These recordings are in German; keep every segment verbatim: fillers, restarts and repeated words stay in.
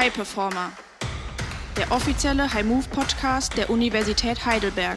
High Performer, der offizielle High Move Podcast der Universität Heidelberg.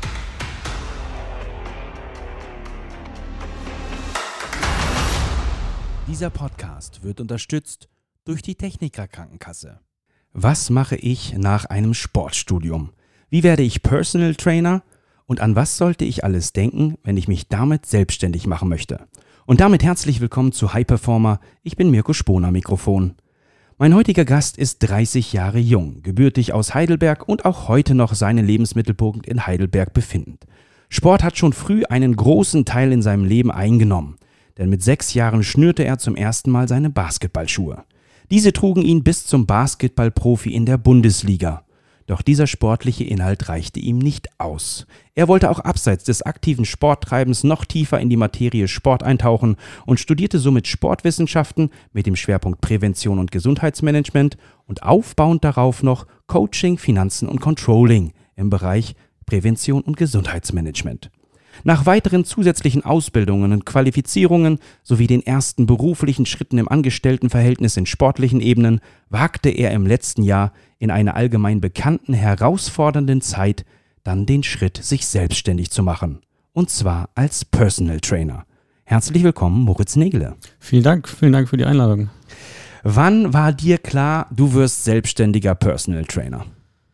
Dieser Podcast wird unterstützt durch die Techniker Krankenkasse. Was mache ich nach einem Sportstudium? Wie werde ich Personal Trainer? Und an was sollte ich alles denken, wenn ich mich damit selbstständig machen möchte? Und damit herzlich willkommen zu High Performer. Ich bin Mirko Spohn am Mikrofon. Mein heutiger Gast ist dreißig Jahre jung, gebürtig aus Heidelberg und auch heute noch seinen Lebensmittelpunkt in Heidelberg befindend. Sport hat schon früh einen großen Teil in seinem Leben eingenommen, denn mit sechs Jahren schnürte er zum ersten Mal seine Basketballschuhe. Diese trugen ihn bis zum Basketballprofi in der Bundesliga. Doch dieser sportliche Inhalt reichte ihm nicht aus. Er wollte auch abseits des aktiven Sporttreibens noch tiefer in die Materie Sport eintauchen und studierte somit Sportwissenschaften mit dem Schwerpunkt Prävention und Gesundheitsmanagement und aufbauend darauf noch Coaching, Finanzen und Controlling im Bereich Prävention und Gesundheitsmanagement. Nach weiteren zusätzlichen Ausbildungen und Qualifizierungen sowie den ersten beruflichen Schritten im Angestelltenverhältnis in sportlichen Ebenen wagte er im letzten Jahr in einer allgemein bekannten, herausfordernden Zeit dann den Schritt, sich selbstständig zu machen. Und zwar als Personal Trainer. Herzlich willkommen, Moritz Nägele. Vielen Dank, vielen Dank für die Einladung. Wann war dir klar, du wirst selbstständiger Personal Trainer?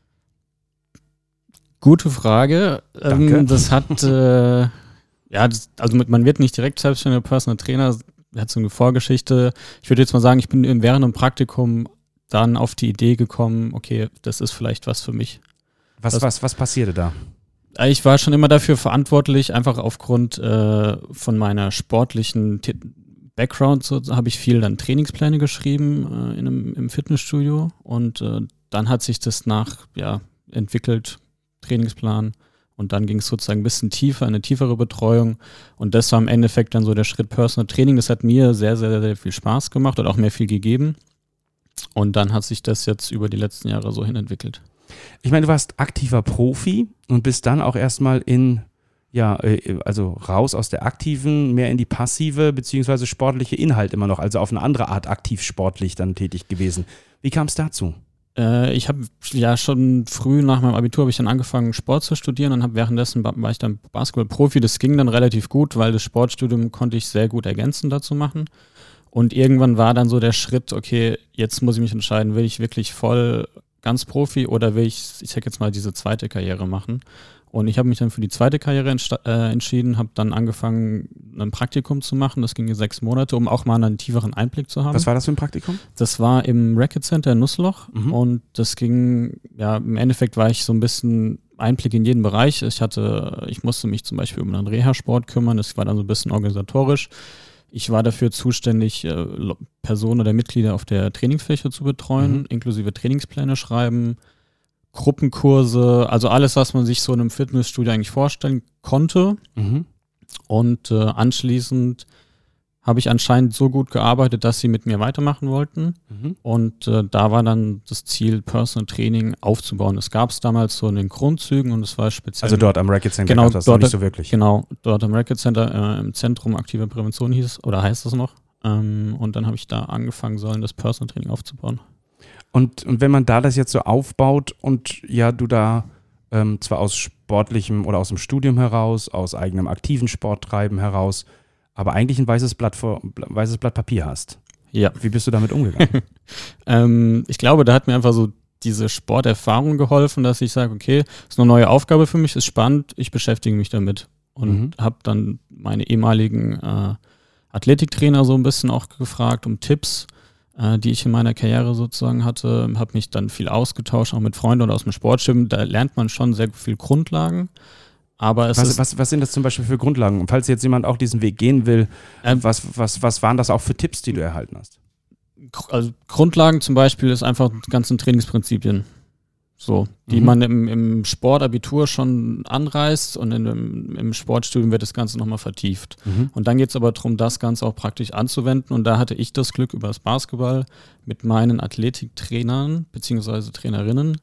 Gute Frage. Danke. Ähm, das hat, äh, ja, das, also mit, man wird nicht direkt selbstständiger Personal Trainer, hat so eine Vorgeschichte. Ich würde jetzt mal sagen, ich bin während einem Praktikum dann auf die Idee gekommen, okay, das ist vielleicht was für mich. Was, das, was, was passierte da? Ich war schon immer dafür verantwortlich, einfach aufgrund äh, von meiner sportlichen T- Background, so habe ich viel dann Trainingspläne geschrieben äh, in einem, im Fitnessstudio und äh, dann hat sich das nach, ja, entwickelt, Trainingsplan, und dann ging es sozusagen ein bisschen tiefer, eine tiefere Betreuung, und das war im Endeffekt dann so der Schritt Personal Training. Das hat mir sehr, sehr, sehr viel Spaß gemacht und auch mir viel gegeben, und dann hat sich das jetzt über die letzten Jahre so hin entwickelt. Ich meine, du warst aktiver Profi und bist dann auch erstmal in, ja, also raus aus der aktiven, mehr in die passive beziehungsweise sportliche Inhalt immer noch, also auf eine andere Art aktiv sportlich dann tätig gewesen. Wie kam es dazu? Ich habe ja schon früh nach meinem Abitur habe ich dann angefangen, Sport zu studieren, und habe währenddessen war ich dann Basketballprofi. Das ging dann relativ gut, weil das Sportstudium konnte ich sehr gut ergänzend dazu machen. Und irgendwann war dann so der Schritt, okay, jetzt muss ich mich entscheiden, will ich wirklich voll ganz Profi oder will ich, ich sag jetzt mal, diese zweite Karriere machen. Und ich habe mich dann für die zweite Karriere entsta- äh, entschieden, habe dann angefangen, ein Praktikum zu machen. Das ging sechs Monate, um auch mal einen tieferen Einblick zu haben. Was war das für ein Praktikum? Das war im Racket Center in Nussloch, Mhm. und das ging, ja, im Endeffekt war ich so ein bisschen Einblick in jeden Bereich. Ich hatte, ich musste mich zum Beispiel um einen Reha-Sport kümmern, das war dann so ein bisschen organisatorisch. Ich war dafür zuständig, äh, Personen oder Mitglieder auf der Trainingsfläche zu betreuen, Mhm. inklusive Trainingspläne schreiben, Gruppenkurse, also alles, was man sich so in einem Fitnessstudio eigentlich vorstellen konnte. Mhm. Und äh, anschließend habe ich anscheinend so gut gearbeitet, dass sie mit mir weitermachen wollten. Mhm. Und äh, da war dann das Ziel, Personal Training aufzubauen. Das gab es damals so in den Grundzügen, und es war speziell. Also dort am Racket Center Genau, gab das noch dort, nicht so wirklich. Genau, dort am Racket Center, äh, im Zentrum aktiver Prävention hieß es, oder heißt es noch. Ähm, und dann habe ich da angefangen sollen, das Personal Training aufzubauen. Und, und wenn man da das jetzt so aufbaut und ja, du da ähm, zwar aus sportlichem oder aus dem Studium heraus, aus eigenem aktiven Sporttreiben heraus, aber eigentlich ein weißes Blatt, vor, weißes Blatt Papier hast. Ja. Wie bist du damit umgegangen? ähm, ich glaube, da hat mir einfach so diese Sporterfahrung geholfen, dass ich sage, okay, ist eine neue Aufgabe für mich, ist spannend, ich beschäftige mich damit. Und Mhm. habe dann meine ehemaligen äh, Athletiktrainer so ein bisschen auch gefragt um Tipps, äh, die ich in meiner Karriere sozusagen hatte. Habe mich dann viel ausgetauscht, auch mit Freunden oder aus dem Sportgym. Da lernt man schon sehr viel Grundlagen. Aber es was, ist, was, was sind das zum Beispiel für Grundlagen? Und falls jetzt jemand auch diesen Weg gehen will, Ähm, was, was, was waren das auch für Tipps, die du erhalten hast? also Grundlagen zum Beispiel ist einfach die ganzen Trainingsprinzipien, so, die Mhm. man im, im Sportabitur schon anreißt, und in dem, im Sportstudium wird das Ganze nochmal vertieft. Mhm. Und dann geht es aber darum, das Ganze auch praktisch anzuwenden, und da hatte ich das Glück über das Basketball mit meinen Athletiktrainern bzw. Trainerinnen,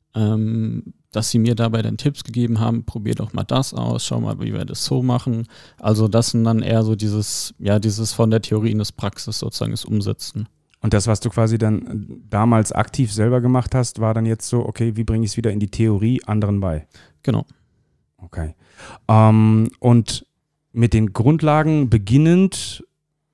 ähm, dass sie mir dabei dann Tipps gegeben haben, probier doch mal das aus, schau mal, wie wir das so machen. Also das sind dann eher so dieses, ja, dieses von der Theorie in das Praxis sozusagen das Umsetzen. Und das, was du quasi dann damals aktiv selber gemacht hast, war dann jetzt so, okay, wie bringe ich es wieder in die Theorie anderen bei? Genau. Okay. Ähm, und mit den Grundlagen beginnend,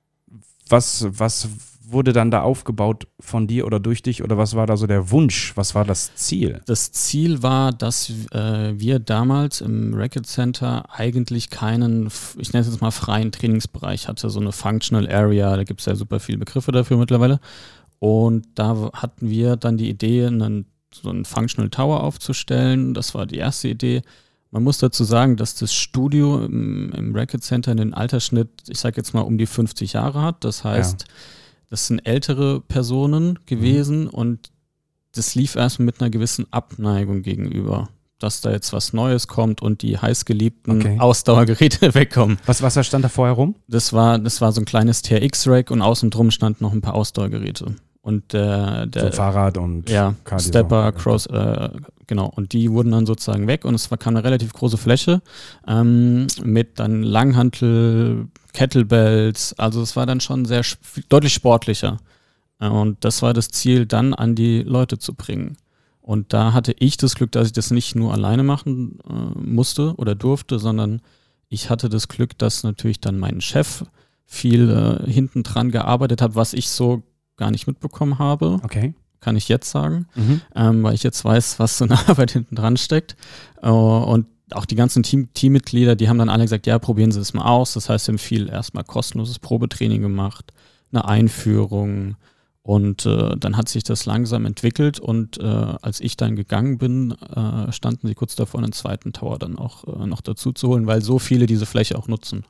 was, was wurde dann da aufgebaut von dir oder durch dich oder was war da so der Wunsch? Was war das Ziel? Das Ziel war, dass äh, wir damals im Racket Center eigentlich keinen, ich nenne es jetzt mal freien Trainingsbereich hatte, so eine Functional Area, da gibt es ja super viele Begriffe dafür mittlerweile. Und da hatten wir dann die Idee, einen, so einen Functional Tower aufzustellen. Das war die erste Idee. Man muss dazu sagen, dass das Studio im, im Racket Center den Altersschnitt, ich sage jetzt mal, um die fünfzig Jahre hat. Das heißt, ja. Das sind ältere Personen gewesen mhm. und das lief erstmal mit einer gewissen Abneigung gegenüber, dass da jetzt was Neues kommt und die heißgeliebten okay. Ausdauergeräte wegkommen. Was, was stand da vorher rum? Das war, das war so ein kleines T R X-Rack und außen drum standen noch ein paar Ausdauergeräte. Und der, der so Fahrrad und ja, Stepper, Cross, äh, genau. Und die wurden dann sozusagen weg und es war, kam eine relativ große Fläche ähm, mit dann Langhantel, Kettlebells. Also es war dann schon sehr deutlich sportlicher. Äh, und das war das Ziel, dann an die Leute zu bringen. Und da hatte ich das Glück, dass ich das nicht nur alleine machen äh, musste oder durfte, sondern ich hatte das Glück, dass natürlich dann mein Chef viel äh, hinten dran gearbeitet hat, was ich so gar nicht mitbekommen habe, okay. Kann ich jetzt sagen, mhm. ähm, weil ich jetzt weiß, was so eine Arbeit hinten dran steckt. Uh, und auch die ganzen Team, Teammitglieder, die haben dann alle gesagt, ja, probieren Sie es mal aus. Das heißt, sie haben viel erstmal kostenloses Probetraining gemacht, eine Einführung und äh, dann hat sich das langsam entwickelt und äh, als ich dann gegangen bin, äh, standen sie kurz davor, einen zweiten Tower dann auch äh, noch dazu zu holen, weil so viele diese Fläche auch nutzen.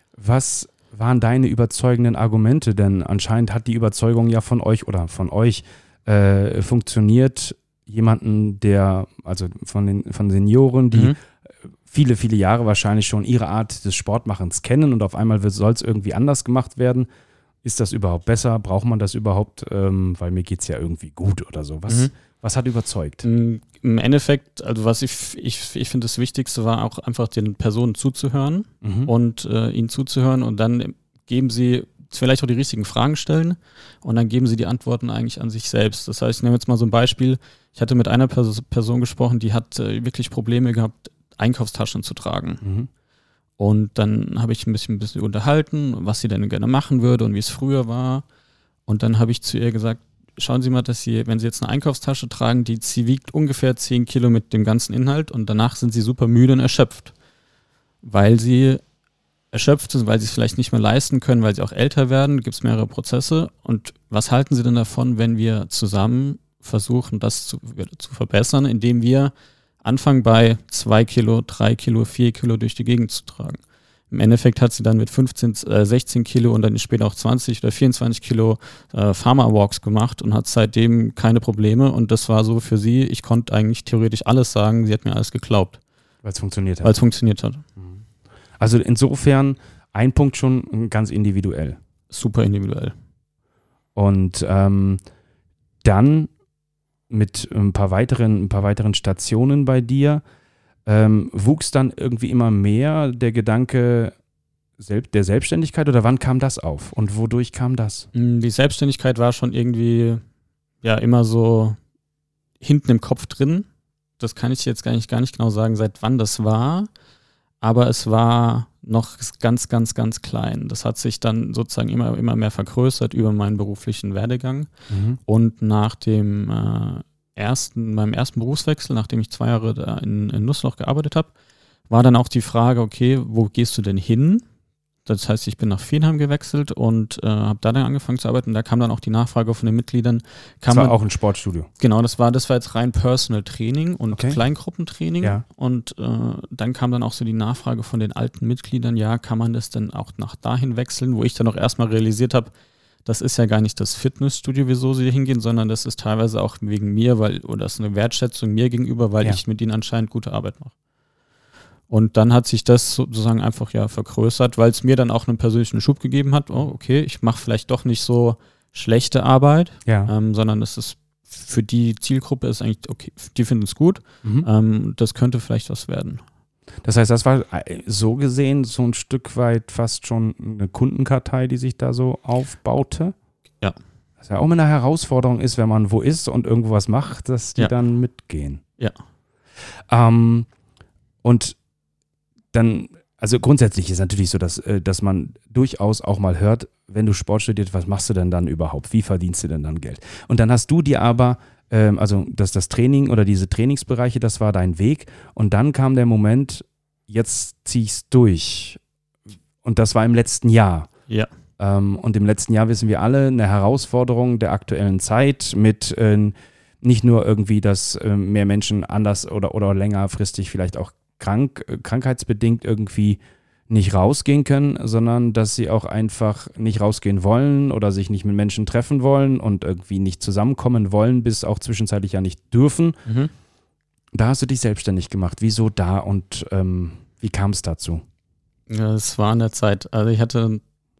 Was waren deine überzeugenden Argumente? Denn anscheinend hat die Überzeugung ja von euch oder von euch äh, funktioniert. Jemanden, der, also von den von Senioren, die mhm. viele, viele Jahre wahrscheinlich schon ihre Art des Sportmachens kennen und auf einmal soll es irgendwie anders gemacht werden. Ist das überhaupt besser? Braucht man das überhaupt? Ähm, weil mir geht es ja irgendwie gut oder so. Was, mhm. was hat überzeugt? Im Endeffekt, also was ich, ich, ich finde das Wichtigste war auch einfach den Personen zuzuhören mhm. und äh, ihnen zuzuhören und dann geben sie vielleicht auch die richtigen Fragen stellen und dann geben sie die Antworten eigentlich an sich selbst. Das heißt, ich nehme jetzt mal so ein Beispiel. Ich hatte mit einer Pers- Person gesprochen, die hat äh, wirklich Probleme gehabt, Einkaufstaschen zu tragen. Mhm. Und dann habe ich ein bisschen, ein bisschen unterhalten, was sie denn gerne machen würde und wie es früher war. Und dann habe ich zu ihr gesagt, schauen Sie mal, dass Sie, wenn Sie jetzt eine Einkaufstasche tragen, die sie wiegt ungefähr zehn Kilo mit dem ganzen Inhalt und danach sind Sie super müde und erschöpft. Weil Sie erschöpft sind, weil Sie es vielleicht nicht mehr leisten können, weil Sie auch älter werden, gibt es mehrere Prozesse. Und was halten Sie denn davon, wenn wir zusammen versuchen, das zu, zu verbessern, indem wir anfangen bei zwei Kilo, drei Kilo, vier Kilo durch die Gegend zu tragen? Im Endeffekt hat sie dann mit fünfzehn, äh, sechzehn Kilo und dann später auch zwanzig oder vierundzwanzig Kilo äh, Pharma-Walks gemacht und hat seitdem keine Probleme. Und das war so für sie, ich konnte eigentlich theoretisch alles sagen, sie hat mir alles geglaubt. Weil es funktioniert hat. Weil es funktioniert hat. Also insofern ein Punkt schon ganz individuell. Super individuell. Und ähm, dann mit ein paar weiteren, ein paar weiteren Stationen bei dir, Ähm, wuchs dann irgendwie immer mehr der Gedanke selbst, der Selbstständigkeit oder wann kam das auf und wodurch kam das? Die Selbstständigkeit war schon irgendwie ja immer so hinten im Kopf drin. Das kann ich jetzt gar nicht, gar nicht genau sagen, seit wann das war, aber es war noch ganz, ganz, ganz klein. Das hat sich dann sozusagen immer, immer mehr vergrößert über meinen beruflichen Werdegang mhm. und nach dem äh, Ersten, meinem ersten Berufswechsel, nachdem ich zwei Jahre da in, in Nussloch gearbeitet habe, war dann auch die Frage, okay, wo gehst du denn hin? Das heißt, ich bin nach Vienheim gewechselt und äh, habe da dann angefangen zu arbeiten. Da kam dann auch die Nachfrage von den Mitgliedern. Das war man, auch ein Sportstudio? Genau, das war, das war jetzt rein Personal Training und okay. Kleingruppentraining. Ja. Und äh, dann kam dann auch so die Nachfrage von den alten Mitgliedern, ja, kann man das denn auch nach dahin wechseln? Wo ich dann auch erstmal realisiert habe, das ist ja gar nicht das Fitnessstudio, wieso sie hingehen, sondern das ist teilweise auch wegen mir, weil, oder das ist eine Wertschätzung mir gegenüber, weil ja. ich mit ihnen anscheinend gute Arbeit mache. Und dann hat sich das sozusagen einfach ja vergrößert, weil es mir dann auch einen persönlichen Schub gegeben hat. Oh, okay, ich mache vielleicht doch nicht so schlechte Arbeit, ja. ähm, sondern es ist für die Zielgruppe ist eigentlich, okay, die finden es gut. Mhm. Ähm, das könnte vielleicht was werden. Das heißt, das war so gesehen so ein Stück weit fast schon eine Kundenkartei, die sich da so aufbaute? Ja. Was ja auch immer eine Herausforderung ist, wenn man wo ist und irgendwo was macht, dass die Ja. dann mitgehen. Ja. Ähm, und dann, also grundsätzlich ist natürlich so, dass, äh, dass man durchaus auch mal hört, wenn du Sport studierst, was machst du denn dann überhaupt? Wie verdienst du denn dann Geld? Und dann hast du dir aber, ähm, also dass das Training oder diese Trainingsbereiche, das war dein Weg. Und dann kam der Moment, jetzt zieh ich's durch. Und das war im letzten Jahr. Ja. Ähm, und im letzten Jahr wissen wir alle, eine Herausforderung der aktuellen Zeit mit äh, nicht nur irgendwie, dass äh, mehr Menschen anders oder, oder längerfristig vielleicht auch krank, äh, krankheitsbedingt irgendwie nicht rausgehen können, sondern dass sie auch einfach nicht rausgehen wollen oder sich nicht mit Menschen treffen wollen und irgendwie nicht zusammenkommen wollen, bis auch zwischenzeitlich ja nicht dürfen. Mhm. Da hast du dich selbstständig gemacht. Wieso da und ähm, wie kam es dazu? Ja, es war an der Zeit. Also ich hatte,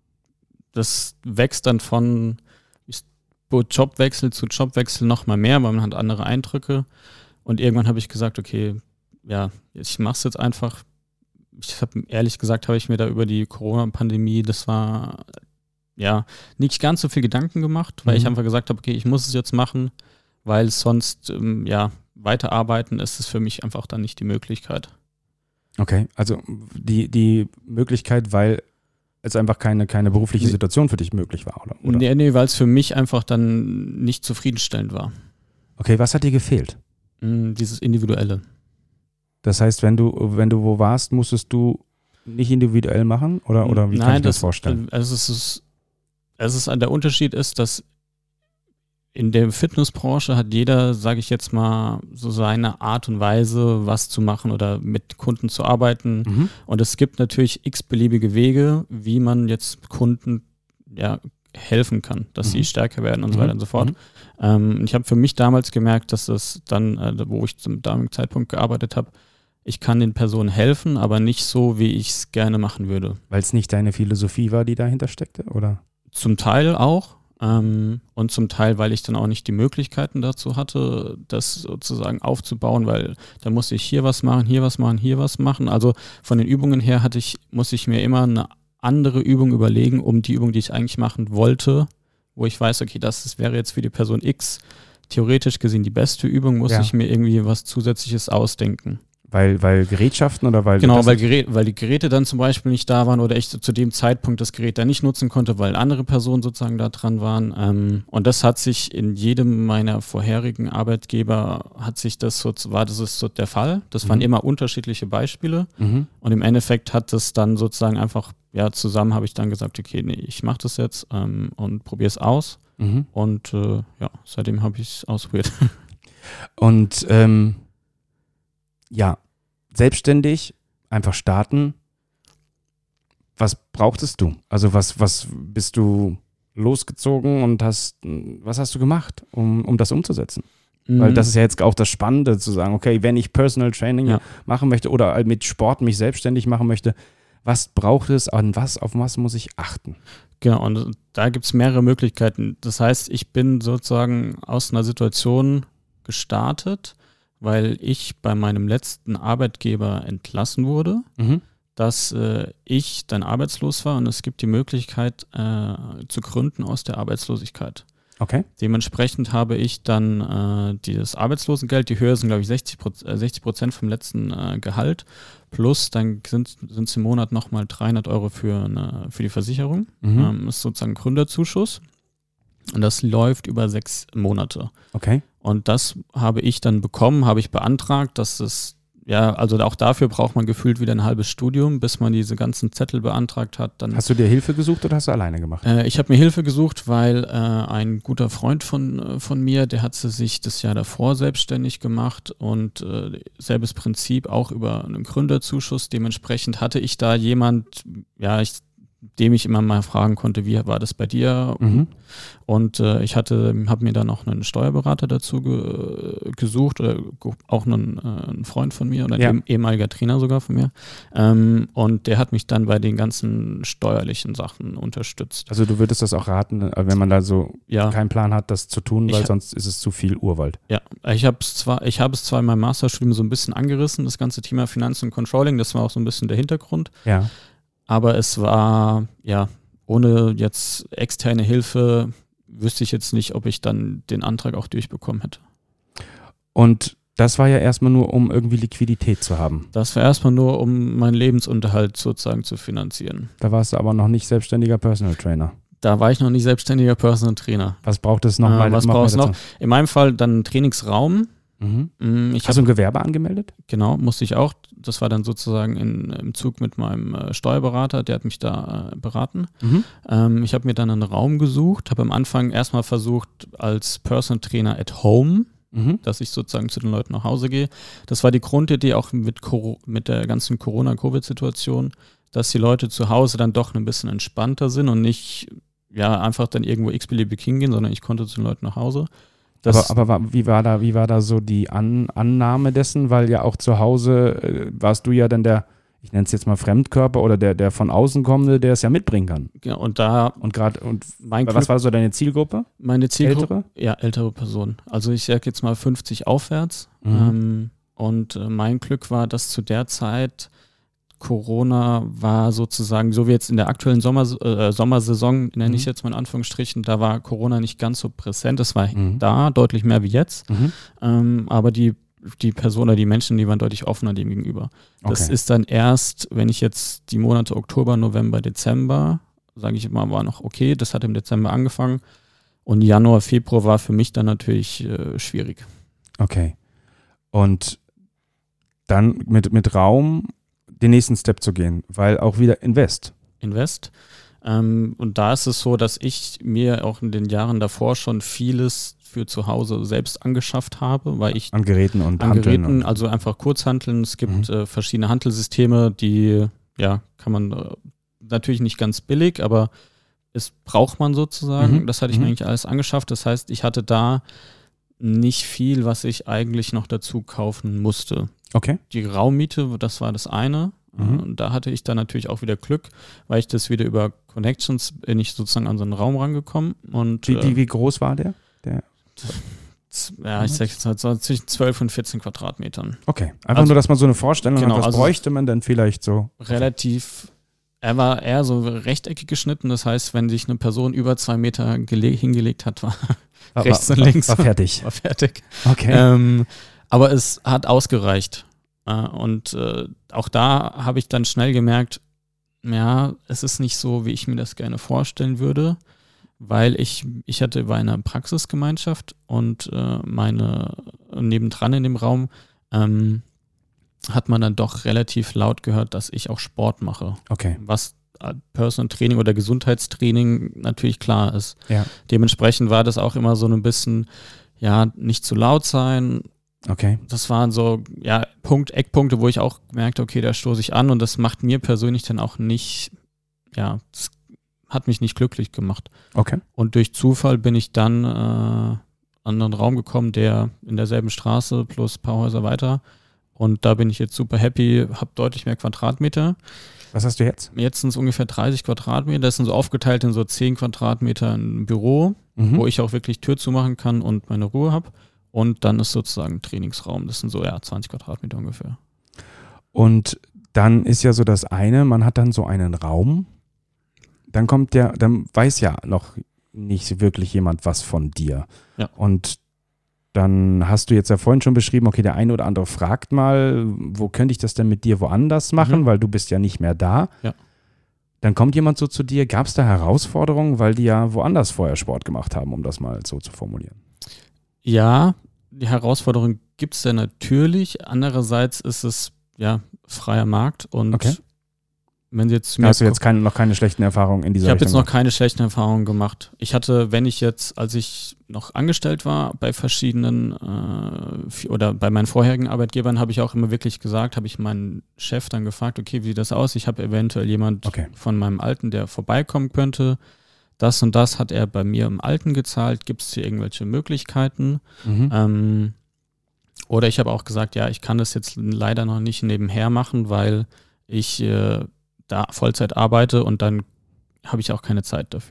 das wächst dann von Jobwechsel zu Jobwechsel noch mal mehr, weil man hat andere Eindrücke. Und irgendwann habe ich gesagt, okay, ja, ich mache es jetzt einfach. Ich habe ehrlich gesagt, habe ich mir da über die Corona-Pandemie, das war ja nicht ganz so viel Gedanken gemacht, weil Mhm. ich einfach gesagt habe, okay, ich muss es jetzt machen, weil sonst ähm, ja weiterarbeiten ist es für mich einfach dann nicht die Möglichkeit. Okay, also die, die Möglichkeit, weil es einfach keine, keine berufliche Nee. Situation für dich möglich war, oder? oder? Nee, nee, weil es für mich einfach dann nicht zufriedenstellend war. Okay, was hat dir gefehlt? Mm, Dieses Individuelle. Das heißt, wenn du, wenn du wo warst, musstest du nicht individuell machen? Oder, oder wie kann Nein, ich mir das das vorstellen? Also es ist, es ist, der Unterschied ist, dass in der Fitnessbranche hat jeder, sage ich jetzt mal, so seine Art und Weise, was zu machen oder mit Kunden zu arbeiten. Mhm. Und es gibt natürlich x-beliebige Wege, wie man jetzt Kunden ja, helfen kann, dass Mhm. sie stärker werden und so Mhm. weiter und so fort. Mhm. Ähm, ich habe für mich damals gemerkt, dass das dann, äh, wo ich zum damaligen Zeitpunkt gearbeitet habe, ich kann den Personen helfen, aber nicht so, wie ich es gerne machen würde. Weil es nicht deine Philosophie war, die dahinter steckte, oder? Zum Teil auch ähm, und zum Teil, weil ich dann auch nicht die Möglichkeiten dazu hatte, das sozusagen aufzubauen, weil da musste ich hier was machen, hier was machen, hier was machen. Also von den Übungen her hatte ich, musste ich mir immer eine andere Übung überlegen, um die Übung, die ich eigentlich machen wollte, wo ich weiß, okay, das ist, wäre jetzt für die Person X theoretisch gesehen die beste Übung, muss Ja. ich mir irgendwie was Zusätzliches ausdenken. Weil, weil Gerätschaften oder weil Genau, das weil, Gerät, weil die Geräte dann zum Beispiel nicht da waren oder ich zu dem Zeitpunkt das Gerät dann nicht nutzen konnte, weil andere Personen sozusagen da dran waren. Ähm, und das hat sich in jedem meiner vorherigen Arbeitgeber, hat sich das so, war das ist so der Fall. Das waren Mhm. immer unterschiedliche Beispiele. Mhm. Und im Endeffekt hat das dann sozusagen einfach, ja, zusammen habe ich dann gesagt, okay, nee, ich mache das jetzt ähm, und probiere es aus. Mhm. Und äh, ja, seitdem habe ich es ausprobiert. Und ähm, ja, selbstständig, einfach starten. Was brauchtest du? Also was, was bist du losgezogen und hast, was hast du gemacht, um, um das umzusetzen? Weil das ist ja jetzt auch das Spannende, zu sagen, okay, wenn ich Personal Training Ja. machen möchte oder mit Sport mich selbstständig machen möchte, was braucht es, an was, auf was muss ich achten? Genau, und da gibt es mehrere Möglichkeiten. Das heißt, ich bin sozusagen aus einer Situation gestartet, weil ich bei meinem letzten Arbeitgeber entlassen wurde, Mhm. dass äh, ich dann arbeitslos war und es gibt die Möglichkeit äh, zu gründen aus der Arbeitslosigkeit. Okay. Dementsprechend habe ich dann äh, dieses Arbeitslosengeld, die Höhe sind glaube ich sechzig Prozent vom letzten äh, Gehalt, plus dann sind es im Monat nochmal dreihundert Euro für, eine, für die Versicherung. Mhm. Ähm, das ist sozusagen ein Gründerzuschuss und das läuft über sechs Monate. Okay. Und das habe ich dann bekommen, habe ich beantragt, dass es, ja, also auch dafür braucht man gefühlt wieder ein halbes Studium, bis man diese ganzen Zettel beantragt hat. Dann Hast du dir Hilfe gesucht oder hast du alleine gemacht? Äh, ich habe mir Hilfe gesucht, weil äh, ein guter Freund von, äh, von mir, der hat sich das Jahr davor selbstständig gemacht und äh, selbes Prinzip auch über einen Gründerzuschuss. Dementsprechend hatte ich da jemand, ja, ich, dem ich immer mal fragen konnte, wie war das bei dir? Mhm. Und äh, ich hatte, habe mir dann auch einen Steuerberater dazu ge, gesucht, oder ge, auch einen, äh, einen Freund von mir oder ein Ja. eh- ehemaliger Trainer sogar von mir. Ähm, und der hat mich dann bei den ganzen steuerlichen Sachen unterstützt. Also du würdest das auch raten, äh, wenn man da so Ja, keinen Plan hat, das zu tun, Ich weil ha- sonst ist es zu viel Urwald. ja. Ich habe es zwar, ich habe es zwar in meinem Masterstudium so ein bisschen angerissen, das ganze Thema Finanzen und Controlling, das war auch so ein bisschen der Hintergrund. Ja. Aber es war, ja, ohne jetzt externe Hilfe wüsste ich jetzt nicht, ob ich dann den Antrag auch durchbekommen hätte. Und das war ja erstmal nur, um irgendwie Liquidität zu haben. Das war erstmal nur, um meinen Lebensunterhalt sozusagen zu finanzieren. Da warst du aber noch nicht selbstständiger Personal Trainer. Da war ich noch nicht selbstständiger Personal Trainer. Was braucht es noch Äh, mal? was noch brauchst du dazu? noch? In meinem Fall dann einen Trainingsraum. Mhm. Ich Hast du ein Gewerbe angemeldet? Genau, musste ich auch. Das war dann sozusagen in, im Zug mit meinem äh, Steuerberater, der hat mich da äh, beraten. Mhm. Ähm, ich habe mir dann einen Raum gesucht, habe am Anfang erstmal versucht, als Personal Trainer at home, Mhm. dass ich sozusagen zu den Leuten nach Hause gehe. Das war die Grundidee auch mit, Cor- mit der ganzen Corona-Covid-Situation, dass die Leute zu Hause dann doch ein bisschen entspannter sind und nicht ja, einfach dann irgendwo x-beliebig hingehen, sondern ich konnte zu den Leuten nach Hause. Das aber aber wie, war da, wie war da so die An- Annahme dessen? Weil ja auch zu Hause äh, warst du ja dann der, ich nenne es jetzt mal Fremdkörper oder der, der von außen kommende, der es ja mitbringen kann. ja, und da Und gerade, und mein was Glück, war so deine Zielgruppe? meine Zielgruppe, Ältere? ja, ältere Personen. Also ich sage jetzt mal fünfzig aufwärts. Mhm. Ähm, und äh, mein Glück war, dass zu der Zeit Corona war sozusagen, so wie jetzt in der aktuellen Sommer, äh, Sommersaison, nenne ich Mhm. jetzt mal in Anführungsstrichen, da war Corona nicht ganz so präsent. Es war Mhm. da deutlich mehr wie jetzt. Mhm. Ähm, aber die, die Person oder die Menschen, die waren deutlich offener dem gegenüber. Das Okay. ist dann erst, wenn ich jetzt die Monate Oktober, November, Dezember, sage ich immer, war noch okay. Das hat im Dezember angefangen. Und Januar, Februar war für mich dann natürlich äh, schwierig. Okay. Und dann mit, mit Raum den nächsten Step zu gehen, weil auch wieder Invest. Invest. Ähm, und da ist es so, dass ich mir auch in den Jahren davor schon vieles für zu Hause selbst angeschafft habe, weil ich An Geräten und an Hanteln. Geräten, und- also einfach Kurzhanteln, es gibt äh, verschiedene Hantelsysteme, die, ja, kann man äh, natürlich nicht ganz billig, aber es braucht man sozusagen. Mhm. Das hatte ich Mhm. mir eigentlich alles angeschafft. Das heißt, ich hatte da nicht viel, was ich eigentlich noch dazu kaufen musste. Okay. Die Raummiete, das war das eine. Mhm. Und da hatte ich dann natürlich auch wieder Glück, weil ich das wieder über Connections bin ich sozusagen an so einen Raum rangekommen. Und Wie, äh, wie, wie groß war der? der? z- ja, ich sag jetzt halt so zwischen zwölf und vierzehn Quadratmetern. Okay. Einfach Also- nur, dass man so eine Vorstellung Genau, hat, was also- bräuchte man denn vielleicht so? Relativ, er war eher so rechteckig geschnitten, das heißt, wenn sich eine Person über zwei Meter gele- hingelegt hat, war, War, Rechts war, und links. War fertig. war fertig. Okay. Ähm, aber es hat ausgereicht. Äh, und äh, auch da habe ich dann schnell gemerkt, ja, es ist nicht so, wie ich mir das gerne vorstellen würde, weil ich, ich hatte bei einer Praxisgemeinschaft und äh, meine nebendran in dem Raum ähm, hat man dann doch relativ laut gehört, dass ich auch Sport mache, Okay. was äh, Personal Training oder Gesundheitstraining natürlich klar ist. Ja. Dementsprechend war das auch immer so ein bisschen, ja, nicht zu laut sein. Okay. Das waren so, ja, Punkt, Eckpunkte, wo ich auch merkte, okay, da stoße ich an und das macht mir persönlich dann auch nicht, ja, das hat mich nicht glücklich gemacht. Okay. Und durch Zufall bin ich dann äh, an einen Raum gekommen, der in derselben Straße plus ein paar Häuser weiter. Und da bin ich jetzt super happy, habe deutlich mehr Quadratmeter. Was hast du jetzt? Jetzt sind es ungefähr dreißig Quadratmeter. Das sind so aufgeteilt in so zehn Quadratmeter ein Büro, Mhm. wo ich auch wirklich Tür zumachen kann und meine Ruhe habe. Und dann ist sozusagen ein Trainingsraum. Das sind so, ja, zwanzig Quadratmeter ungefähr. Und dann ist ja so das eine, man hat dann so einen Raum, dann kommt der, dann weiß ja noch nicht wirklich jemand was von dir. Ja. Und dann hast du jetzt ja vorhin schon beschrieben, okay, der eine oder andere fragt mal, wo könnte ich das denn mit dir woanders machen, Mhm. weil du bist ja nicht mehr da. Ja. Dann kommt jemand so zu dir, gab es da Herausforderungen, weil die ja woanders vorher Sport gemacht haben, um das mal so zu formulieren? Ja, die Herausforderung gibt es ja natürlich. Andererseits ist es ja freier Markt und Okay. wenn Sie jetzt zu Da mir hast du jetzt keine, noch keine schlechten Erfahrungen in dieser Ich habe jetzt Richtung noch keine schlechten Erfahrungen gemacht. Ich hatte, wenn ich jetzt, als ich noch angestellt war, bei verschiedenen äh, oder bei meinen vorherigen Arbeitgebern, habe ich auch immer wirklich gesagt, habe ich meinen Chef dann gefragt, okay, wie sieht das aus? Ich habe eventuell jemand Okay. von meinem Alten, der vorbeikommen könnte. Das und das hat er bei mir im Alten gezahlt. Gibt es hier irgendwelche Möglichkeiten? Mhm. Ähm, oder ich habe auch gesagt, ja, ich kann das jetzt leider noch nicht nebenher machen, weil ich äh, da Vollzeit arbeite und dann habe ich auch keine Zeit dafür.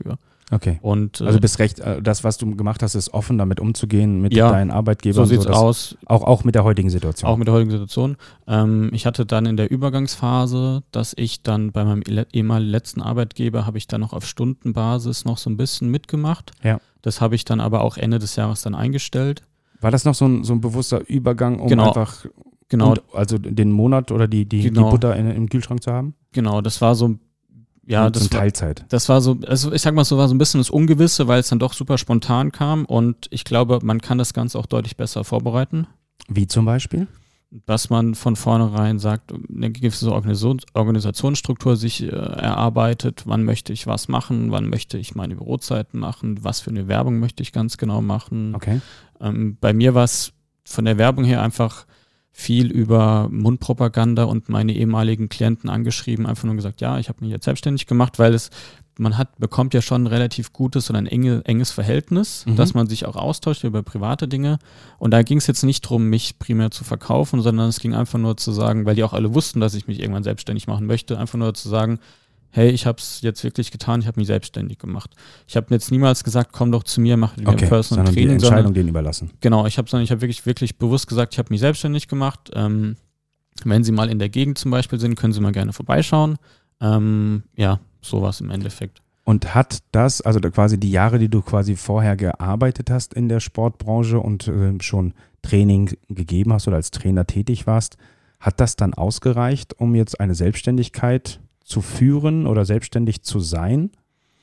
Okay. Und, äh, also bist recht, äh, das, was du gemacht hast, ist offen, damit umzugehen mit ja, deinen Arbeitgebern. So sieht's so, aus. Auch, auch mit der heutigen Situation. Auch mit der heutigen Situation. Ähm, ich hatte dann in der Übergangsphase, dass ich dann bei meinem ehemaligen letzten Arbeitgeber habe ich dann noch auf Stundenbasis noch so ein bisschen mitgemacht. Ja. Das habe ich dann aber auch Ende des Jahres dann eingestellt. War das noch so ein, so ein bewusster Übergang, um genau. einfach genau. und, also den Monat oder die, die, genau. die Butter in, im Kühlschrank zu haben? Genau, das war so Ja, und das war, Teilzeit. Das war so, also ich sag mal so, war so ein bisschen das Ungewisse, weil es dann doch super spontan kam und ich glaube, man kann das Ganze auch deutlich besser vorbereiten. Wie zum Beispiel? Dass man von vornherein sagt, eine gewisse Organisations- Organisationsstruktur sich äh, erarbeitet, wann möchte ich was machen, wann möchte ich meine Bürozeiten machen, was für eine Werbung möchte ich ganz genau machen. Okay. Ähm, bei mir war es von der Werbung her einfach viel über Mundpropaganda und meine ehemaligen Klienten angeschrieben, einfach nur gesagt, ja, ich habe mich jetzt selbstständig gemacht, weil es, man hat, bekommt ja schon ein relativ gutes und ein enge, enges Verhältnis, mhm. dass man sich auch austauscht über private Dinge. Und da ging es jetzt nicht darum, mich primär zu verkaufen, sondern es ging einfach nur zu sagen, weil die auch alle wussten, dass ich mich irgendwann selbstständig machen möchte, einfach nur zu sagen, hey, ich habe es jetzt wirklich getan, ich habe mich selbstständig gemacht. Ich habe jetzt niemals gesagt, komm doch zu mir, mach mir okay, ein Personal sondern Training. Die Entscheidung sondern, denen überlassen. Genau, ich habe ich hab wirklich, wirklich bewusst gesagt, ich habe mich selbstständig gemacht. Ähm, wenn Sie mal in der Gegend zum Beispiel sind, können Sie mal gerne vorbeischauen. Ähm, ja, sowas im Endeffekt. Und hat das, also quasi die Jahre, die du quasi vorher gearbeitet hast in der Sportbranche und äh, schon Training gegeben hast oder als Trainer tätig warst, hat das dann ausgereicht, um jetzt eine Selbstständigkeit zu führen oder selbstständig zu sein?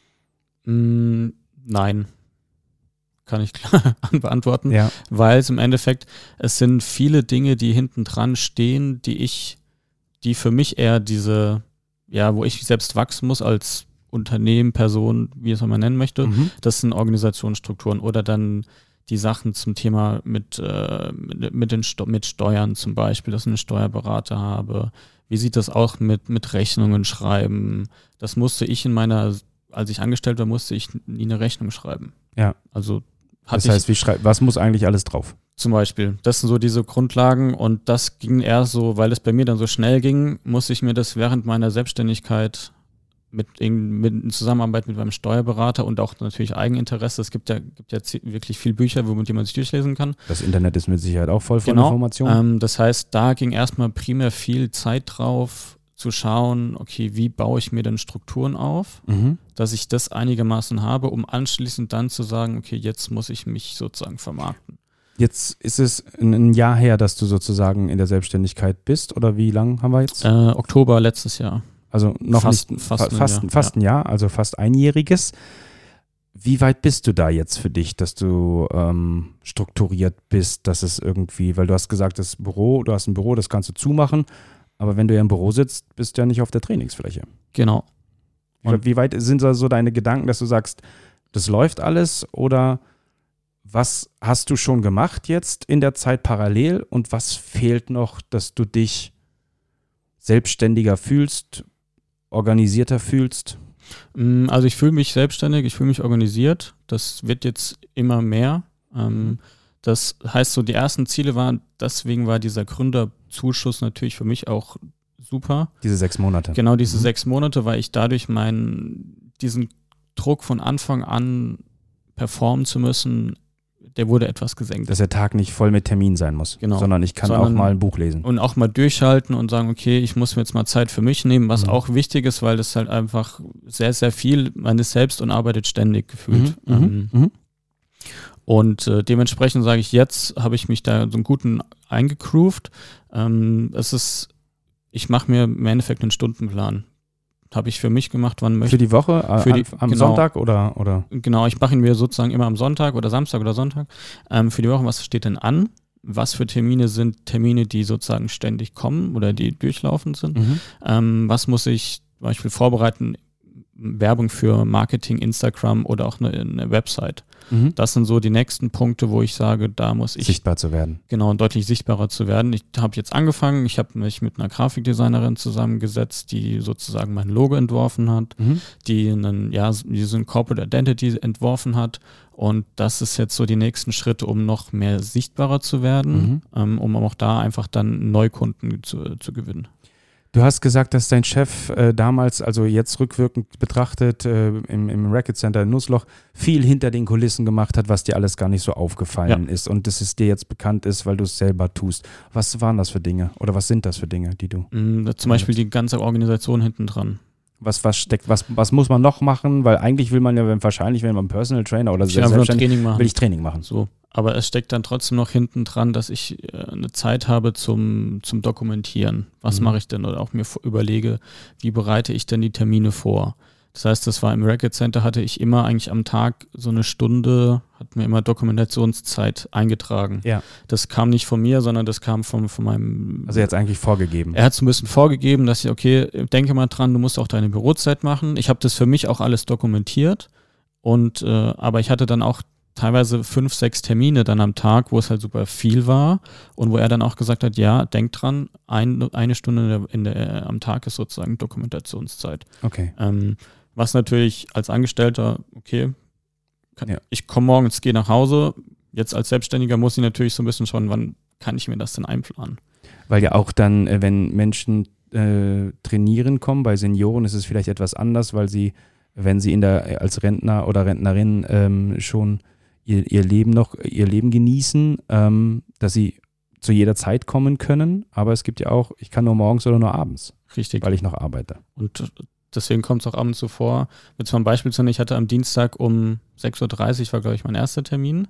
Mm, nein. Kann ich klar beantworten. Ja. Weil es im Endeffekt, es sind viele Dinge, die hinten dran stehen, die ich, die für mich eher diese, ja, wo ich selbst wachsen muss als Unternehmen, Person, wie es man nennen möchte, Mhm. das sind Organisationsstrukturen oder dann die Sachen zum Thema mit, äh, mit, mit, den Sto- mit Steuern zum Beispiel, dass ich einen Steuerberater habe. Wie sieht das auch mit, mit Rechnungen schreiben? Das musste ich in meiner, als ich angestellt war, musste ich nie eine Rechnung schreiben. Ja. Also hatte Das heißt, wie schrei- was muss eigentlich alles drauf? Zum Beispiel. Das sind so diese Grundlagen und das ging eher so, weil es bei mir dann so schnell ging, musste ich mir das während meiner Selbstständigkeit mit, in, mit in Zusammenarbeit mit meinem Steuerberater und auch natürlich Eigeninteresse. Es gibt ja, gibt ja wirklich viele Bücher, womit man sich durchlesen kann. Das Internet ist mit Sicherheit auch voll von Genau. Informationen. Ähm, das heißt, da ging erstmal primär viel Zeit drauf, zu schauen, okay, wie baue ich mir denn Strukturen auf, Mhm. dass ich das einigermaßen habe, um anschließend dann zu sagen, okay, jetzt muss ich mich sozusagen vermarkten. Jetzt ist es ein Jahr her, dass du sozusagen in der Selbstständigkeit bist, oder wie lang haben wir jetzt? Äh, Oktober letztes Jahr. Also noch fast, nicht, fast, fa- fast, ein Jahr, fast ein Jahr, also fast einjähriges. Wie weit bist du da jetzt für dich, dass du ähm, strukturiert bist, dass es irgendwie, weil du hast gesagt, das Büro, du hast ein Büro, das kannst du zumachen, aber wenn du ja im Büro sitzt, bist du ja nicht auf der Trainingsfläche. Genau. Wie, wie weit sind da so deine Gedanken, dass du sagst, das läuft alles, oder was hast du schon gemacht jetzt in der Zeit parallel und was fehlt noch, dass du dich selbstständiger fühlst, organisierter fühlst? Also ich fühle mich selbstständig, ich fühle mich organisiert. Das wird jetzt immer mehr. Ähm, das heißt so, die ersten Ziele waren, deswegen war dieser Gründerzuschuss natürlich für mich auch super. Diese sechs Monate. Genau diese Mhm. sechs Monate, weil ich dadurch meinen, diesen Druck von Anfang an performen zu müssen, der wurde etwas gesenkt. Dass der Tag nicht voll mit Termin sein muss, Genau. sondern ich kann Sondern- auch mal ein Buch lesen. Und auch mal durchhalten und sagen, okay, ich muss mir jetzt mal Zeit für mich nehmen, was Mhm. auch wichtig ist, weil das halt einfach sehr, sehr viel, man ist selbst und arbeitet ständig gefühlt. Mhm, Ähm, mhm, mhm. Und äh, dementsprechend sage ich, jetzt habe ich mich da so einen guten eingegroovt. Ähm, es ist, ich mache mir im Endeffekt einen Stundenplan. Habe ich für mich gemacht, wann möchte Für die Woche, äh, Für die- am, am genau. Sonntag oder, oder? Genau, ich mache ihn mir sozusagen immer am Sonntag oder Samstag oder Sonntag. Ähm, für die Woche, was steht denn an? Was für Termine sind Termine, die sozusagen ständig kommen oder die durchlaufend sind? Mhm. Ähm, was muss ich zum Beispiel vorbereiten? Werbung für Marketing, Instagram oder auch eine, eine Website. Mhm. Das sind so die nächsten Punkte, wo ich sage, da muss ich Sichtbar zu werden. genau deutlich sichtbarer zu werden. Ich habe jetzt angefangen, ich habe mich mit einer Grafikdesignerin zusammengesetzt, die sozusagen mein Logo entworfen hat, Mhm. die einen, ja, die so ein Corporate Identity entworfen hat. Und das ist jetzt so die nächsten Schritte, um noch mehr sichtbarer zu werden, Mhm. ähm, um auch da einfach dann Neukunden zu, zu gewinnen. Du hast gesagt, dass dein Chef äh, damals, also jetzt rückwirkend betrachtet, äh, im, im Racket Center in Nussloch, viel hinter den Kulissen gemacht hat, was dir alles gar nicht so aufgefallen Ja. ist und dass es dir jetzt bekannt ist, weil du es selber tust. Was waren das für Dinge oder was sind das für Dinge, die du... Mhm, zum Beispiel die ganze Organisation hinten dran. Was, was steckt, was, was muss man noch machen? Weil eigentlich will man ja, wenn, wahrscheinlich, wenn man Personal Trainer oder Ich will einfach nur selbstständig, Training machen. will ich Training machen. So. Aber es steckt dann trotzdem noch hinten dran, dass ich äh, eine Zeit habe zum, zum Dokumentieren. Was Mhm. mache ich denn? Oder auch mir vor, überlege, wie bereite ich denn die Termine vor? Das heißt, das war im Racket Center, hatte ich immer eigentlich am Tag so eine Stunde, hat mir immer Dokumentationszeit eingetragen. Ja. Das kam nicht von mir, sondern das kam von, von meinem... Also jetzt eigentlich vorgegeben. Er hat es ein bisschen vorgegeben, dass ich, okay, denke mal dran, du musst auch deine Bürozeit machen. Ich habe das für mich auch alles dokumentiert. Und äh, aber ich hatte dann auch teilweise fünf, sechs Termine dann am Tag, wo es halt super viel war und wo er dann auch gesagt hat, ja, denk dran, ein, eine Stunde in der, in der, am Tag ist sozusagen Dokumentationszeit. Okay. Ähm, was natürlich als Angestellter, okay, kann, Ja. ich komme morgens, gehe nach Hause, jetzt als Selbstständiger muss ich natürlich so ein bisschen schauen, wann kann ich mir das denn einplanen? Weil ja auch dann, äh, wenn Menschen äh, trainieren kommen, bei Senioren ist es vielleicht etwas anders, weil sie, wenn sie in der als Rentner oder Rentnerin ähm, schon ihr, ihr Leben noch, ihr Leben genießen, ähm, dass sie zu jeder Zeit kommen können, aber es gibt ja auch, ich kann nur morgens oder nur abends, Richtig. weil ich noch arbeite. Und deswegen kommt es auch ab und zu vor. Mit zwar ein Beispiel zu nennen, ich hatte am Dienstag um sechs Uhr dreißig war, glaube ich, mein erster Termin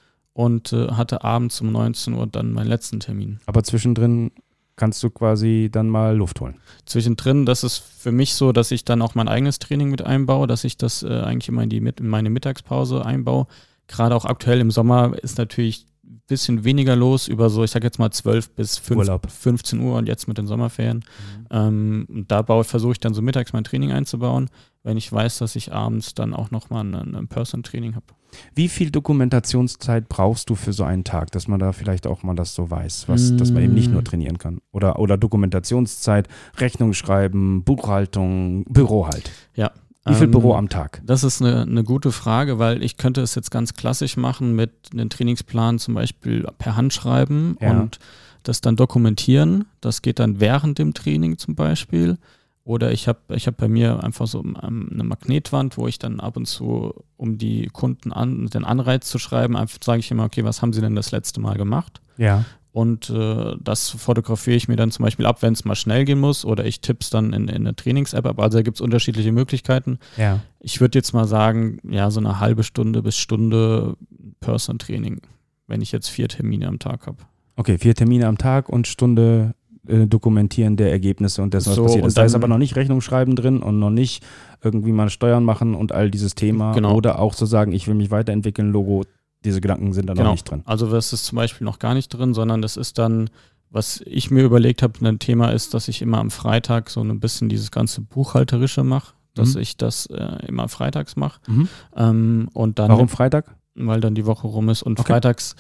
und äh, hatte abends um neunzehn Uhr dann meinen letzten Termin. Aber zwischendrin kannst du quasi dann mal Luft holen. Zwischendrin, das ist für mich so, dass ich dann auch mein eigenes Training mit einbaue, dass ich das äh, eigentlich immer in, die, in meine Mittagspause einbaue. Gerade auch aktuell im Sommer ist natürlich ein bisschen weniger los über so, ich sag jetzt mal zwölf bis fünfzehn Uhr und jetzt mit den Sommerferien. Mhm. Ähm, und da baue, versuche ich dann so mittags mein Training einzubauen, wenn ich weiß, dass ich abends dann auch nochmal ein, ein Person-Training habe. Wie viel Dokumentationszeit brauchst du für so einen Tag, dass man da vielleicht auch mal das so weiß, was, mm. dass man eben nicht nur trainieren kann? Oder, oder Dokumentationszeit, Rechnung schreiben, Buchhaltung, Büro halt. Ja. Wie viel ähm, Büro am Tag? Das ist eine, eine gute Frage, weil ich könnte es jetzt ganz klassisch machen mit einem Trainingsplan zum Beispiel per Hand schreiben ja. und das dann dokumentieren. Das geht dann während dem Training zum Beispiel. Oder ich habe ich hab bei mir einfach so eine Magnetwand, wo ich dann ab und zu, um die Kunden an, den Anreiz zu schreiben, einfach sage ich immer, okay, was haben sie denn das letzte Mal gemacht? Ja. Und äh, das fotografiere ich mir dann zum Beispiel ab, wenn es mal schnell gehen muss, oder ich tippe es dann in, in eine Trainings-App ab. Also da gibt es unterschiedliche Möglichkeiten. Ja. Ich würde jetzt mal sagen, ja, so eine halbe Stunde bis Stunde Person-Training, wenn ich jetzt vier Termine am Tag habe. Okay, vier Termine am Tag und Stunde äh, dokumentieren der Ergebnisse und dessen, was so, passiert ist. Da ist aber noch nicht Rechnung schreiben drin und noch nicht irgendwie mal Steuern machen und all dieses Thema. Genau. Oder auch so sagen, ich will mich weiterentwickeln, Logo. Diese Gedanken sind da genau. noch nicht drin. Also das ist zum Beispiel noch gar nicht drin, sondern das ist dann, was ich mir überlegt habe, ein Thema ist, dass ich immer am Freitag so ein bisschen dieses ganze Buchhalterische mache, dass mhm. ich das äh, immer freitags mache. Mhm. Ähm, und dann, Warum Freitag? Weil dann die Woche rum ist und okay. freitags,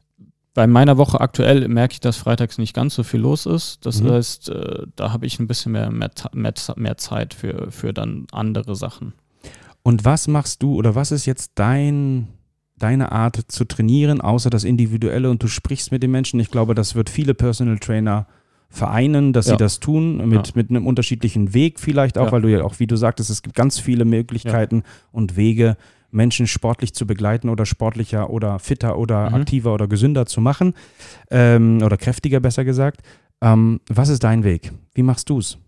bei meiner Woche aktuell merke ich, dass freitags nicht ganz so viel los ist. Das mhm. heißt, äh, da habe ich ein bisschen mehr, mehr, mehr, mehr Zeit für, für dann andere Sachen. Und was machst du oder was ist jetzt dein... deine Art zu trainieren, außer das Individuelle und du sprichst mit den Menschen. Ich glaube, das wird viele Personal Trainer vereinen, dass ja. sie das tun, mit, ja. mit einem unterschiedlichen Weg vielleicht auch, ja. weil du ja auch, wie du sagtest, es gibt ganz viele Möglichkeiten ja. und Wege, Menschen sportlich zu begleiten oder sportlicher oder fitter oder mhm. aktiver oder gesünder zu machen ähm, oder kräftiger, besser gesagt. Ähm, was ist dein Weg? Wie machst du es?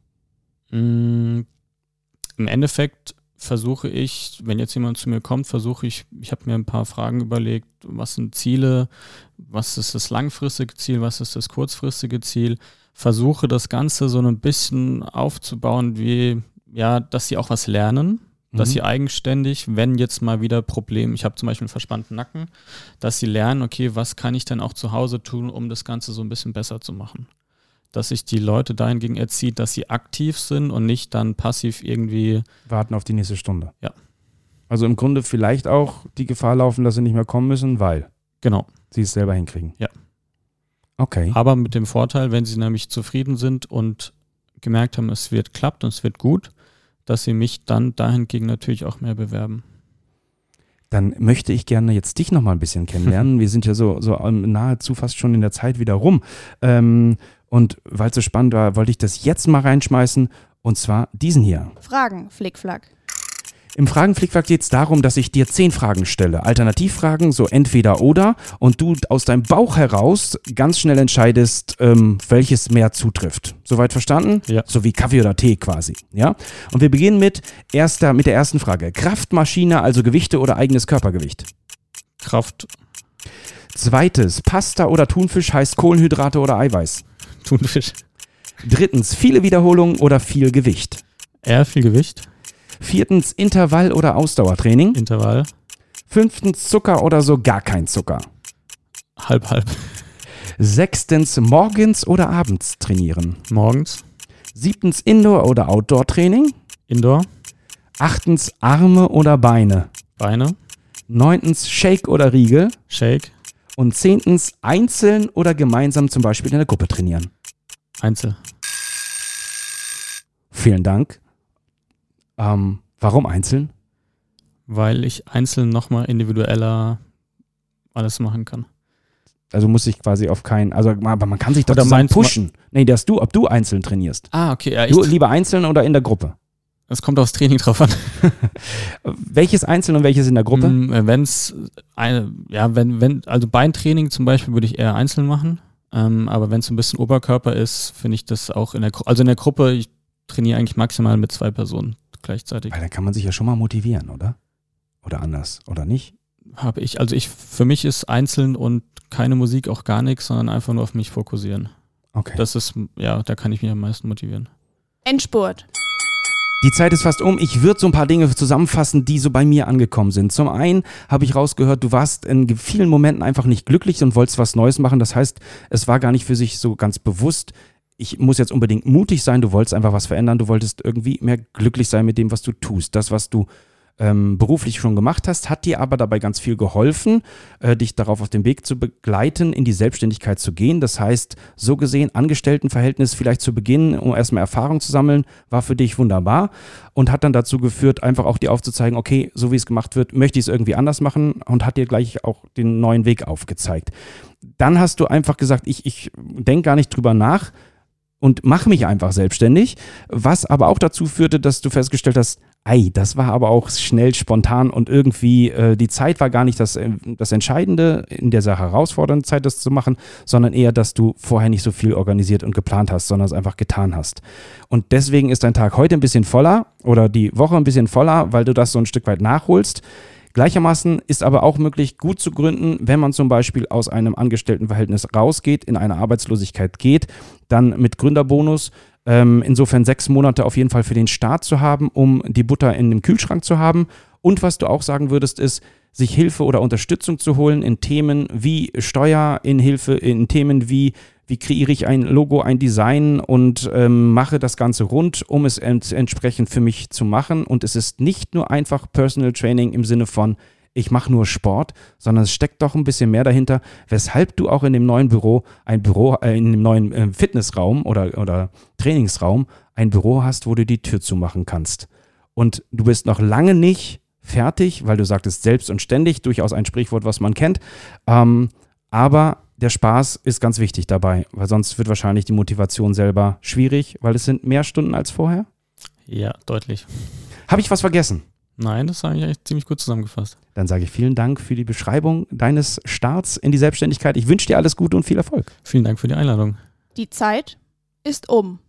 Mm, im Endeffekt versuche ich, wenn jetzt jemand zu mir kommt, versuche ich, ich habe mir ein paar Fragen überlegt, was sind Ziele, was ist das langfristige Ziel, was ist das kurzfristige Ziel, versuche das Ganze so ein bisschen aufzubauen, wie, ja, dass sie auch was lernen, mhm. dass sie eigenständig, wenn jetzt mal wieder Problem, ich habe zum Beispiel einen verspannten Nacken, dass sie lernen, okay, was kann ich denn auch zu Hause tun, um das Ganze so ein bisschen besser zu machen. Dass sich die Leute dahingegen erzieht, dass sie aktiv sind und nicht dann passiv irgendwie warten auf die nächste Stunde. Ja. Also im Grunde vielleicht auch die Gefahr laufen, dass sie nicht mehr kommen müssen, weil genau. sie es selber hinkriegen. Ja. Okay. Aber mit dem Vorteil, wenn sie nämlich zufrieden sind und gemerkt haben, es wird klappt und es wird gut, dass sie mich dann dahingegen natürlich auch mehr bewerben. dann möchte ich gerne jetzt dich noch mal ein bisschen kennenlernen. Wir sind ja so, so nahezu fast schon in der Zeit wieder rum. Ähm, und weil es so spannend war, wollte ich das jetzt mal reinschmeißen. Und zwar diesen hier. Fragen, Flickflack. Im Fragenflickflack geht es darum, dass ich dir zehn Fragen stelle. Alternativfragen, so entweder oder. Und du aus deinem Bauch heraus ganz schnell entscheidest, ähm, welches mehr zutrifft. Soweit verstanden? Ja. So wie Kaffee oder Tee quasi. Ja? Und wir beginnen mit, erster, mit der ersten Frage. Kraftmaschine, also Gewichte oder eigenes Körpergewicht? Kraft. Zweites, Pasta oder Thunfisch heißt Kohlenhydrate oder Eiweiß? Thunfisch. Drittens, viele Wiederholungen oder viel Gewicht? Eher viel Gewicht. Viertens, Intervall- oder Ausdauertraining? Intervall. Fünftens, Zucker oder so gar kein Zucker? Halb, halb. Sechstens, morgens oder abends trainieren? Morgens. Siebtens, Indoor- oder Outdoor-Training? Indoor. Achtens, Arme oder Beine? Beine. Neuntens, Shake oder Riegel? Shake. Und zehntens, einzeln oder gemeinsam zum Beispiel in der Gruppe trainieren? Einzel. Vielen Dank. Ähm, warum einzeln? Weil ich einzeln nochmal individueller alles machen kann. Also muss ich quasi auf keinen, also aber man kann sich doch Oder zusammen meinst du- pushen. Nee, dass du, ob du einzeln trainierst. Ah, okay. Ja, Du lieber einzeln oder in der Gruppe? Es kommt aufs Training drauf an. Welches einzeln und welches in der Gruppe? Mm, Wenn's eine, ja, wenn, wenn, also Beintraining zum Beispiel würde ich eher einzeln machen. Ähm, aber wenn es ein bisschen Oberkörper ist, finde ich das auch in der Gruppe. Also in der Gruppe, ich trainiere eigentlich maximal mit zwei Personen gleichzeitig. Weil dann kann man sich ja schon mal motivieren, oder? Oder anders, oder nicht? Habe ich, also ich, für mich ist einzeln und keine Musik auch gar nichts, sondern einfach nur auf mich fokussieren. Okay. Das ist, ja, da kann ich mich am meisten motivieren. Endspurt. Die Zeit ist fast um. Ich würde so ein paar Dinge zusammenfassen, die so bei mir angekommen sind. Zum einen habe ich rausgehört, du warst in vielen Momenten einfach nicht glücklich und wolltest was Neues machen. Das heißt, es war gar nicht für sich so ganz bewusst, ich muss jetzt unbedingt mutig sein, du wolltest einfach was verändern, du wolltest irgendwie mehr glücklich sein mit dem, was du tust. Das, was du ähm, beruflich schon gemacht hast, hat dir aber dabei ganz viel geholfen, äh, dich darauf auf dem Weg zu begleiten, in die Selbstständigkeit zu gehen. Das heißt, so gesehen, Angestelltenverhältnis vielleicht zu Beginn, um erstmal Erfahrung zu sammeln, war für dich wunderbar und hat dann dazu geführt, einfach auch dir aufzuzeigen, okay, so wie es gemacht wird, möchte ich es irgendwie anders machen und hat dir gleich auch den neuen Weg aufgezeigt. Dann hast du einfach gesagt, ich, ich denke gar nicht drüber nach, und mach mich einfach selbstständig, was aber auch dazu führte, dass du festgestellt hast, ei, das war aber auch schnell, spontan und irgendwie, äh, die Zeit war gar nicht das, äh, das Entscheidende in dieser herausfordernden Zeit, das zu machen, sondern eher, dass du vorher nicht so viel organisiert und geplant hast, sondern es einfach getan hast. Und deswegen ist dein Tag heute ein bisschen voller oder die Woche ein bisschen voller, weil du das so ein Stück weit nachholst. Gleichermaßen ist aber auch möglich, gut zu gründen, wenn man zum Beispiel aus einem Angestelltenverhältnis rausgeht, in eine Arbeitslosigkeit geht, dann mit Gründerbonus. Ähm, insofern sechs Monate auf jeden Fall für den Start zu haben, um die Butter in dem Kühlschrank zu haben. Und was du auch sagen würdest, ist, sich Hilfe oder Unterstützung zu holen in Themen wie Steuer, in Hilfe, in Themen wie, wie kreiere ich ein Logo, ein Design und ähm, mache das Ganze rund, um es ent- entsprechend für mich zu machen. Und es ist nicht nur einfach Personal Training im Sinne von, ich mache nur Sport, sondern es steckt doch ein bisschen mehr dahinter, weshalb du auch in dem neuen Büro, ein Büro, äh, in dem neuen äh, Fitnessraum oder, oder Trainingsraum ein Büro hast, wo du die Tür zumachen kannst. Und du bist noch lange nicht fertig, weil du sagtest selbst und ständig, durchaus ein Sprichwort, was man kennt. Ähm, aber der Spaß ist ganz wichtig dabei, weil sonst wird wahrscheinlich die Motivation selber schwierig, weil es sind mehr Stunden als vorher. Ja, deutlich. Habe ich was vergessen? Nein, das habe ich eigentlich ziemlich gut zusammengefasst. Dann sage ich vielen Dank für die Beschreibung deines Starts in die Selbstständigkeit. Ich wünsche dir alles Gute und viel Erfolg. Vielen Dank für die Einladung. Die Zeit ist um.